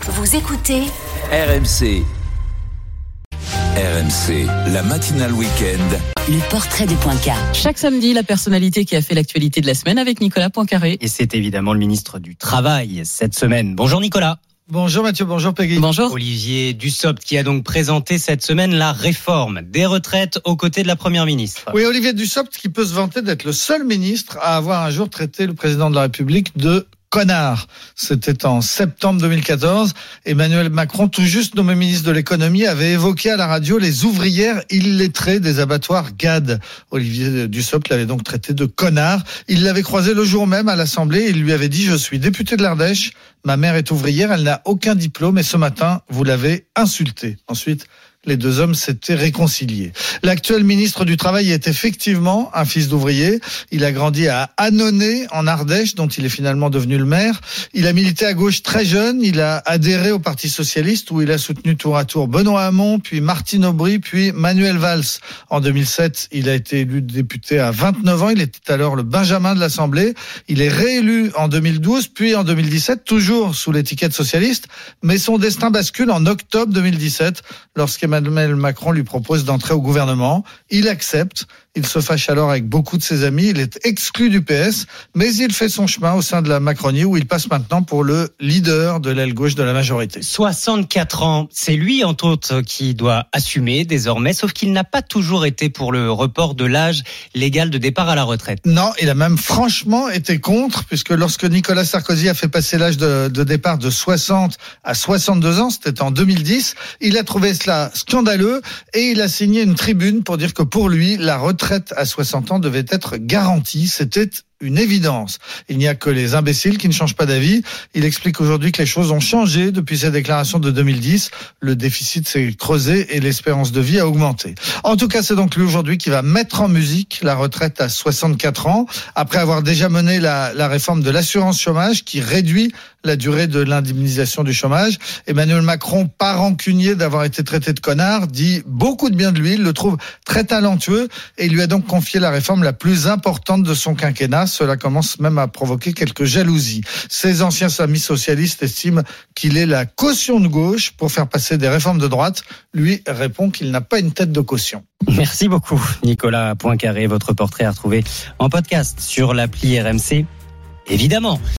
Vous écoutez RMC. RMC, la matinale week-end. Le portrait de Poincaré. Chaque samedi, la personnalité qui a fait l'actualité de la semaine avec Nicolas Poincaré. Et c'est évidemment le ministre du Travail cette semaine. Bonjour Nicolas. Bonjour Mathieu, bonjour Peggy. Bonjour. Olivier Dussopt qui a donc présenté cette semaine la réforme des retraites aux côtés de la Première ministre. Oui, Olivier Dussopt qui peut se vanter d'être le seul ministre à avoir un jour traité le président de la République de connard. C'était en septembre 2014. Emmanuel Macron, tout juste nommé ministre de l'économie, avait évoqué à la radio les ouvrières illettrées des abattoirs GAD. Olivier Dussopt l'avait donc traité de connard. Il l'avait croisé le jour même à l'Assemblée. Il lui avait dit « Je suis député de l'Ardèche. Ma mère est ouvrière. Elle n'a aucun diplôme. Et ce matin, vous l'avez insultée. » Ensuite, les deux hommes s'étaient réconciliés. L'actuel ministre du Travail est effectivement un fils d'ouvrier. Il a grandi à Annonay, en Ardèche, dont il est finalement devenu le maire. Il a milité à gauche très jeune. Il a adhéré au Parti socialiste, où il a soutenu tour à tour Benoît Hamon, puis Martine Aubry, puis Manuel Valls. En 2007, il a été élu député à 29 ans. Il était alors le Benjamin de l'Assemblée. Il est réélu en 2012, puis en 2017, toujours sous l'étiquette socialiste. Mais son destin bascule en octobre 2017, lorsqu'Emmanuel Macron lui propose d'entrer au gouvernement. Il accepte. Il se fâche alors avec beaucoup de ses amis. Il est exclu du PS, mais il fait son chemin au sein de la Macronie, où il passe maintenant pour le leader de l'aile gauche de la majorité. 64 ans, c'est lui entre autres qui doit assumer désormais, sauf qu'il n'a pas toujours été pour le report de l'âge légal de départ à la retraite. Non, il a même franchement été contre, puisque lorsque Nicolas Sarkozy a fait passer l'âge de départ de 60 à 62 ans, c'était en 2010, il a trouvé cela scandaleux et il a signé une tribune pour dire que pour lui, la retraite à 60 ans devait être garantie. C'était une évidence. Il n'y a que les imbéciles qui ne changent pas d'avis. Il explique aujourd'hui que les choses ont changé depuis sa déclaration de 2010. Le déficit s'est creusé et l'espérance de vie a augmenté. En tout cas, c'est donc lui aujourd'hui qui va mettre en musique la retraite à 64 ans, après avoir déjà mené la réforme de l'assurance chômage qui réduit la durée de l'indemnisation du chômage. Emmanuel Macron, pas rancunier d'avoir été traité de connard, dit beaucoup de bien de lui. Il le trouve très talentueux et il lui a donc confié la réforme la plus importante de son quinquennat. Cela commence même à provoquer quelques jalousies. Ses anciens amis socialistes estiment qu'il est la caution de gauche pour faire passer des réformes de droite. Lui répond qu'il n'a pas une tête de caution. Merci beaucoup Nicolas Poincaré. Votre portrait à retrouver en podcast sur l'appli RMC, évidemment.